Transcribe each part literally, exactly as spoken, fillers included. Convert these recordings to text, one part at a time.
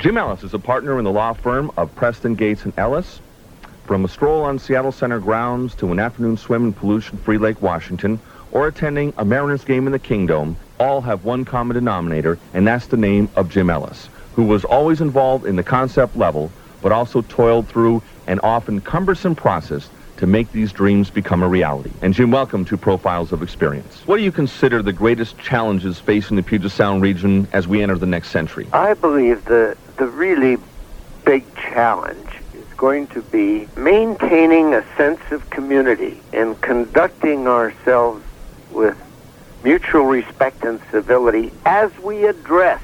Jim Ellis is a partner in the law firm of Preston, Gates, and Ellis. From a stroll on Seattle Center grounds to an afternoon swim in pollution-free Lake Washington, or attending a Mariners game in the Kingdome, all have one common denominator, and that's the name of Jim Ellis, who was always involved in the concept level, but also toiled through an often cumbersome process to make these dreams become a reality. And Jim, welcome to Profiles of Experience. What do you consider the greatest challenges facing the Puget Sound region as we enter the next century? I believe the, the really big challenge is going to be maintaining a sense of community and conducting ourselves with mutual respect and civility as we address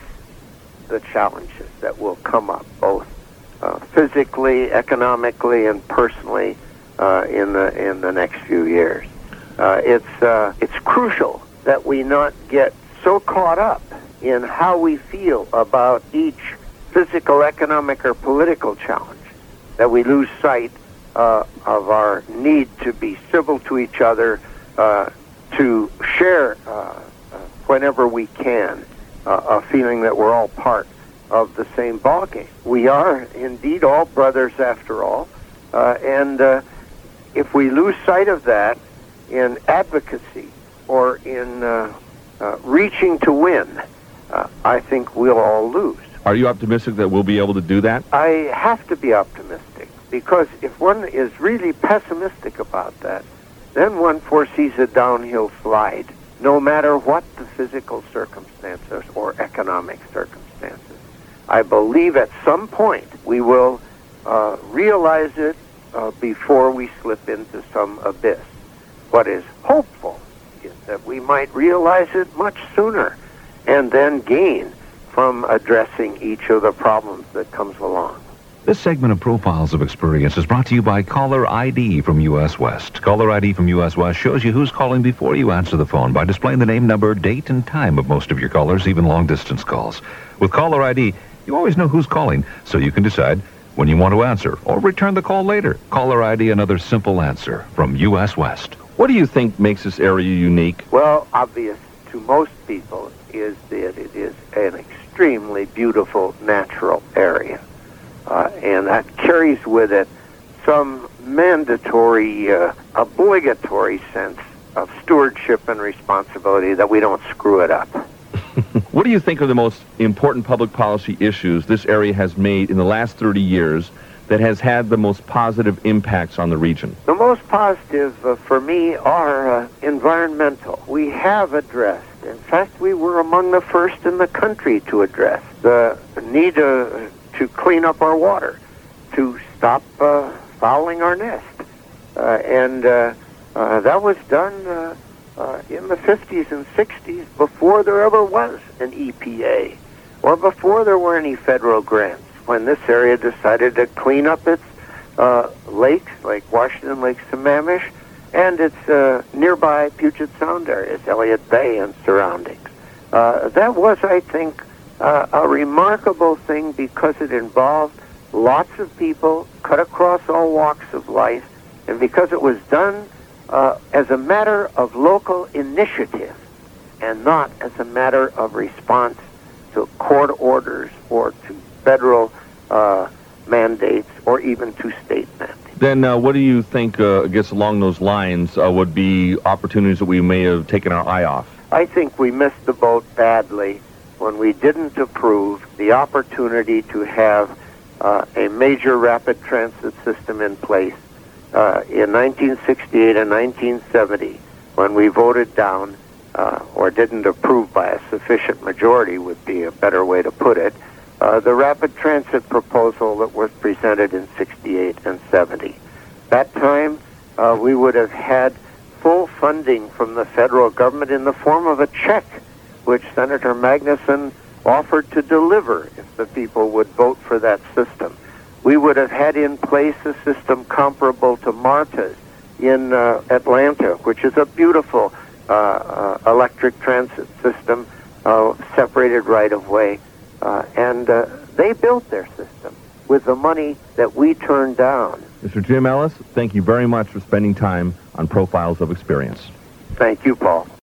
the challenges that will come up, both uh, physically, economically, and personally uh, in the in the next few years. Uh, it's uh, it's crucial that we not get so caught up in how we feel about each physical, economic, or political challenge that we lose sight uh, of our need to be civil to each other, uh, to share uh, uh, whenever we can uh, a feeling that we're all part of the same ballgame. We are indeed all brothers after all, uh, and uh, if we lose sight of that in advocacy or in uh, uh, reaching to win, uh, I think we'll all lose. Are you optimistic that we'll be able to do that? I have to be optimistic, because if one is really pessimistic about that, then one foresees a downhill slide, no matter what the physical circumstances or economic circumstances. I believe at some point we will uh, realize it uh, before we slip into some abyss. What is hopeful is that we might realize it much sooner and then gain from addressing each of the problems that comes along. This segment of Profiles of Experience is brought to you by Caller I D from U S West. Caller I D from U S West shows you who's calling before you answer the phone by displaying the name, number, date, and time of most of your callers, even long-distance calls. With Caller I D, you always know who's calling, so you can decide when you want to answer or return the call later. Caller I D, another simple answer from U S West. What do you think makes this area unique? Well, obvious to most people is that it is an extremely beautiful natural area. Uh, and that carries with it some mandatory, uh, obligatory sense of stewardship and responsibility that we don't screw it up. What do you think are the most important public policy issues this area has made in the last thirty years that has had the most positive impacts on the region? The most positive uh, for me are uh, environmental. We have addressed, in fact, we were among the first in the country to address the need uh, to clean up our water, to stop uh, fouling our nest. Uh, and uh, uh, that was done uh, uh, in the fifties and sixties before there ever was an E P A or before there were any federal grants, when this area decided to clean up its uh, lakes, like Washington, Lake Sammamish, and its uh, nearby Puget Sound areas, Elliott Bay and surroundings. Uh, that was, I think, Uh, a remarkable thing, because it involved lots of people, cut across all walks of life, and because it was done uh, as a matter of local initiative and not as a matter of response to court orders or to federal uh, mandates or even to state mandates. Then uh, what do you think, uh, I guess along those lines, uh, would be opportunities that we may have taken our eye off? I think we missed the boat badly when we didn't approve the opportunity to have uh, a major rapid transit system in place uh, in nineteen sixty-eight and nineteen seventy, when we voted down, uh, or didn't approve by a sufficient majority would be a better way to put it, uh, the rapid transit proposal that was presented in sixty-eight and seventy. That time, uh, we would have had full funding from the federal government in the form of a check, which Senator Magnuson offered to deliver if the people would vote for that system. We would have had in place a system comparable to MARTA's in uh, Atlanta, which is a beautiful uh, uh, electric transit system, uh, separated right-of-way. Uh, and uh, they built their system with the money that we turned down. Mister Jim Ellis, thank you very much for spending time on Profiles of Experience. Thank you, Paul.